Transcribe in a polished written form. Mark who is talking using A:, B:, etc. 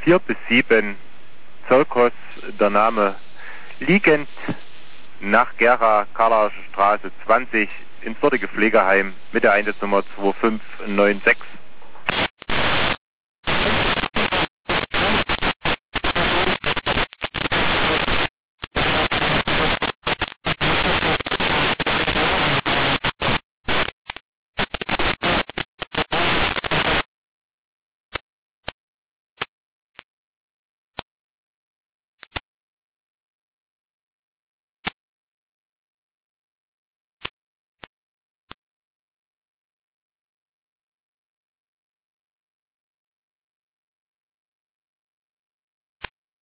A: 4 bis 7 Zolkos, der Name liegend nach Gera, Karlacher Straße 20 ins dortige Pflegeheim mit der Einsatznummer 2596.